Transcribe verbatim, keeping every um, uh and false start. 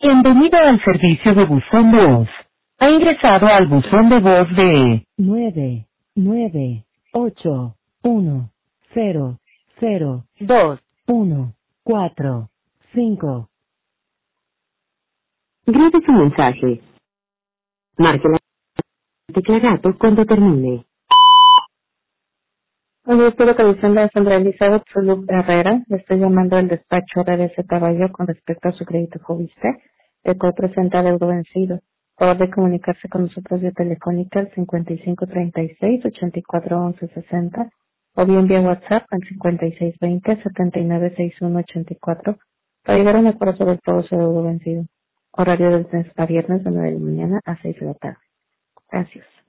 Bienvenido al servicio de buzón de voz. Ha ingresado al buzón de voz de nueve nueve ocho uno cero cero dos uno cuatro cinco. Grabe su mensaje. Marque la tecla gato cuando termine. Hola, estoy localizando a Sandra Elizabeth Zulub Herrera. Le estoy llamando al despacho R D C Caballo con respecto a su crédito Fobiste, el cual presenta deuda vencido. Por favor de comunicarse con nosotros vía telefónica al cincuenta y cinco treinta y seis ochenta y cuatro once sesenta o bien vía WhatsApp al cincuenta y seis veinte setenta y nueve sesenta y uno ochenta y cuatro para llegar a un acuerdo sobre el pago de su deuda vencido. Horario del lunes a viernes de nueve de la mañana a seis de la tarde. Gracias.